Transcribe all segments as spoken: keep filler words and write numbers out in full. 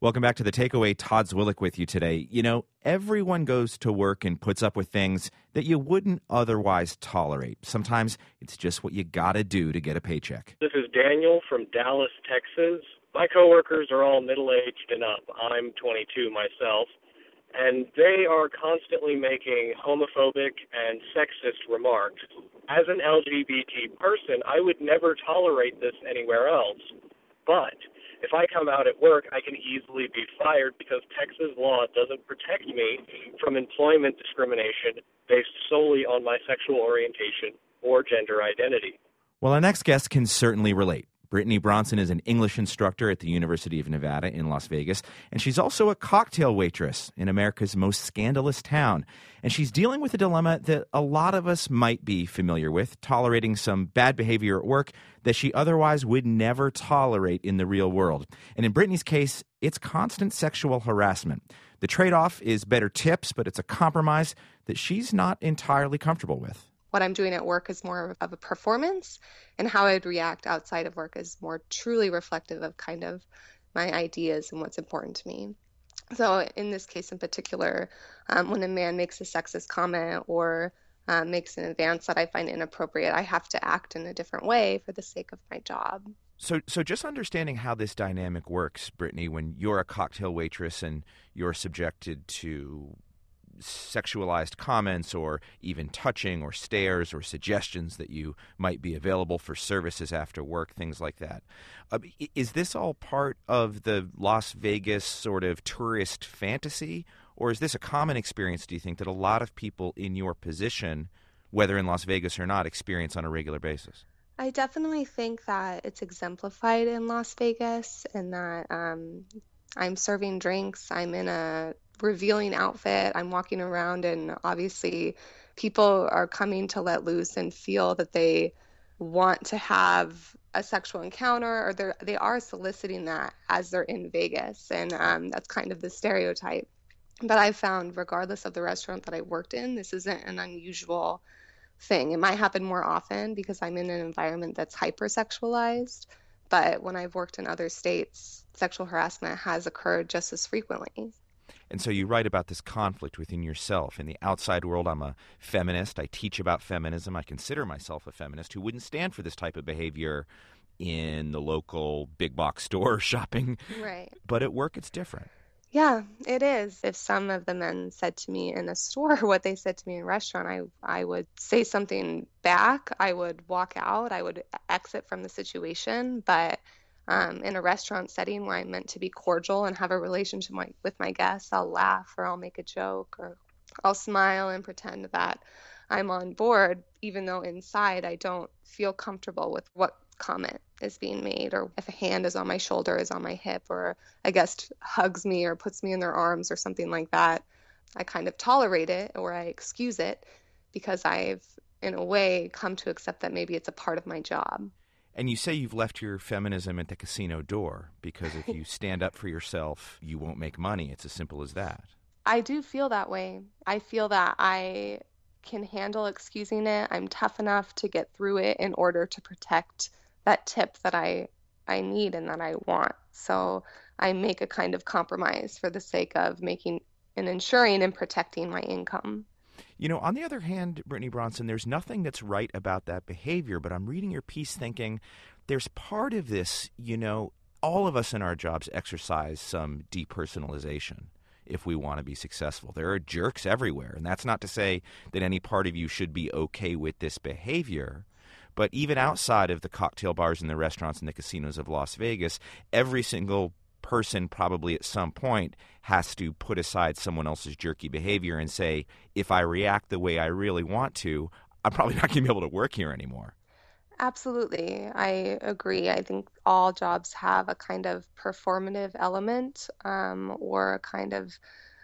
Welcome back to The Takeaway. Todd Zwillich with you today. You know, everyone goes to work and puts up with things that you wouldn't otherwise tolerate. Sometimes it's just what you gotta do to get a paycheck. This is Daniel from Dallas, Texas. My coworkers are all middle-aged and up. I'm twenty-two myself, and they are constantly making homophobic and sexist remarks. As an L G B T person, I would never tolerate this anywhere else, but if I come out at work, I can easily be fired because Texas law doesn't protect me from employment discrimination based solely on my sexual orientation or gender identity. Well, our next guest can certainly relate. Brittany Bronson is an English instructor at the University of Nevada in Las Vegas, and she's also a cocktail waitress in America's most scandalous town. And she's dealing with a dilemma that a lot of us might be familiar with, tolerating some bad behavior at work that she otherwise would never tolerate in the real world. And in Brittany's case, it's constant sexual harassment. The trade-off is better tips, but it's a compromise that she's not entirely comfortable with. What I'm doing at work is more of a performance, and how I'd react outside of work is more truly reflective of kind of my ideas and what's important to me. So in this case in particular, um, when a man makes a sexist comment or uh, makes an advance that I find inappropriate, I have to act in a different way for the sake of my job. So so just understanding how this dynamic works, Brittany, when you're a cocktail waitress and you're subjected to sexualized comments or even touching or stares or suggestions that you might be available for services after work, things like that. Uh, is this all part of the Las Vegas sort of tourist fantasy, or is this a common experience, do you think, that a lot of people in your position, whether in Las Vegas or not, experience on a regular basis? I definitely think that it's exemplified in Las Vegas, and that um, I'm serving drinks, I'm in a revealing outfit, I'm walking around, and obviously people are coming to let loose and feel that they want to have a sexual encounter, or they're, they are soliciting that as they're in Vegas, and um, that's kind of the stereotype. But I've found, regardless of the restaurant that I worked in, this isn't an unusual thing. It might happen more often because I'm in an environment that's hypersexualized, but when I've worked in other states, sexual harassment has occurred just as frequently. And so you write about this conflict within yourself. In the outside world, I'm a feminist. I teach about feminism. I consider myself a feminist who wouldn't stand for this type of behavior in the local big box store shopping. Right. But at work, it's different. Yeah, it is. If some of the men said to me in a store what they said to me in a restaurant, I, I would say something back. I would walk out. I would exit from the situation. But Um, in a restaurant setting where I'm meant to be cordial and have a relationship my, with my guests, I'll laugh or I'll make a joke or I'll smile and pretend that I'm on board, even though inside I don't feel comfortable with what comment is being made, or if a hand is on my shoulder, is on my hip, or a guest hugs me or puts me in their arms or something like that. I kind of tolerate it, or I excuse it because I've, in a way, come to accept that maybe it's a part of my job. And you say you've left your feminism at the casino door because if you stand up for yourself, you won't make money. It's as simple as that. I do feel that way. I feel that I can handle excusing it. I'm tough enough to get through it in order to protect that tip that I, I need and that I want. So I make a kind of compromise for the sake of making and ensuring and protecting my income. You know, on the other hand, Brittany Bronson, there's nothing that's right about that behavior, but I'm reading your piece thinking there's part of this, you know, all of us in our jobs exercise some depersonalization if we want to be successful. There are jerks everywhere, and that's not to say that any part of you should be okay with this behavior, but even outside of the cocktail bars and the restaurants and the casinos of Las Vegas, every single person probably at some point has to put aside someone else's jerky behavior and say, if I react the way I really want to, I'm probably not going to be able to work here anymore. Absolutely. I agree. I think all jobs have a kind of performative element, um, or a kind of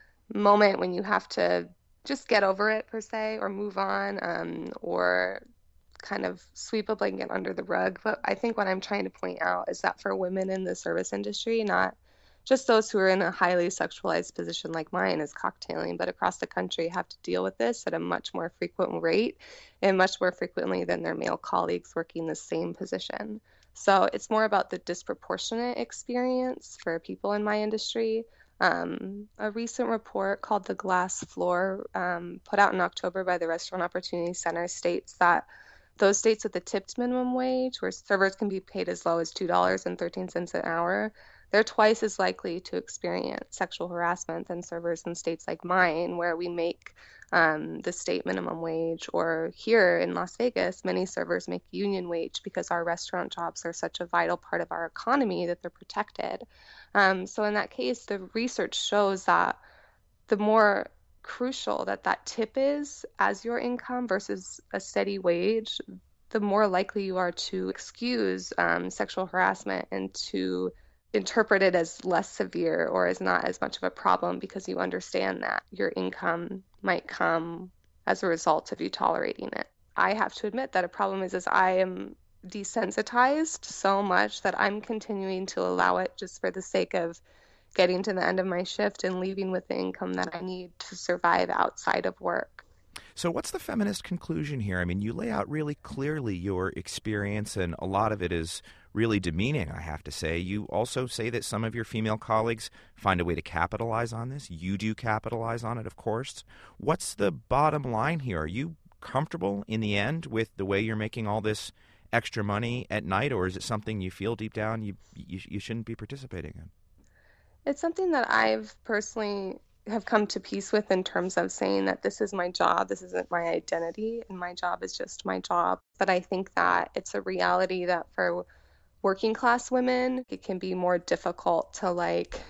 moment when you have to just get over it, per se, or move on, um, or kind of sweep a blanket under the rug. But I think what I'm trying to point out is that for women in the service industry, not just those who are in a highly sexualized position like mine is cocktailing, but across the country have to deal with this at a much more frequent rate and much more frequently than their male colleagues working the same position. So it's more about the disproportionate experience for people in my industry. Um, a recent report called The Glass Floor, um, put out in October by the Restaurant Opportunity Center, states that those states with the tipped minimum wage, where servers can be paid as low as two dollars and thirteen cents an hour, they're twice as likely to experience sexual harassment than servers in states like mine, where we make um, the state minimum wage. Or here in Las Vegas, many servers make union wage because our restaurant jobs are such a vital part of our economy that they're protected. Um, so in that case, the research shows that the more crucial that that tip is as your income versus a steady wage, the more likely you are to excuse um, sexual harassment and to interpret it as less severe or as not as much of a problem, because you understand that your income might come as a result of you tolerating it. I have to admit that a problem is, is I am desensitized so much that I'm continuing to allow it just for the sake of getting to the end of my shift and leaving with the income that I need to survive outside of work. So what's the feminist conclusion here? I mean, you lay out really clearly your experience, and a lot of it is really demeaning, I have to say. You also say that some of your female colleagues find a way to capitalize on this. You do capitalize on it, of course. What's the bottom line here? Are you comfortable in the end with the way you're making all this extra money at night, or is it something you feel deep down you you, you shouldn't be participating in? It's something that I've personally have come to peace with, in terms of saying that this is my job, this isn't my identity, and my job is just my job. But I think that it's a reality that for working class women, it can be more difficult to like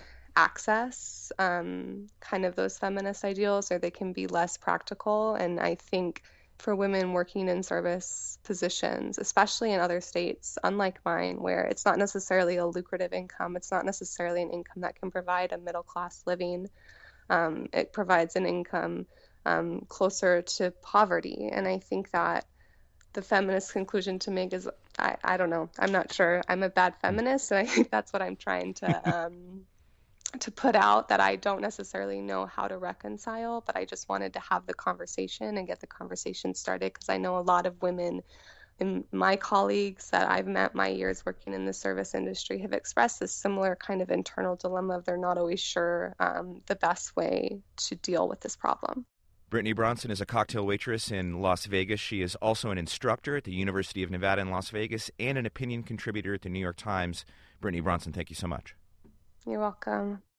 access um, kind of those feminist ideals, or they can be less practical. And I think for women working in service positions, especially in other states, unlike mine, where it's not necessarily a lucrative income, it's not necessarily an income that can provide a middle class living. Um, it provides an income um, closer to poverty. And I think that the feminist conclusion to make is, I, I don't know, I'm not sure. I'm a bad feminist, and I think that's what I'm trying to um, to put out, that I don't necessarily know how to reconcile, but I just wanted to have the conversation and get the conversation started, because I know a lot of women and my colleagues that I've met my years working in the service industry have expressed this similar kind of internal dilemma of they're not always sure um, the best way to deal with this problem. Brittany Bronson is a cocktail waitress in Las Vegas. She is also an instructor at the University of Nevada in Las Vegas and an opinion contributor at the New York Times. Brittany Bronson, thank you so much. You're welcome.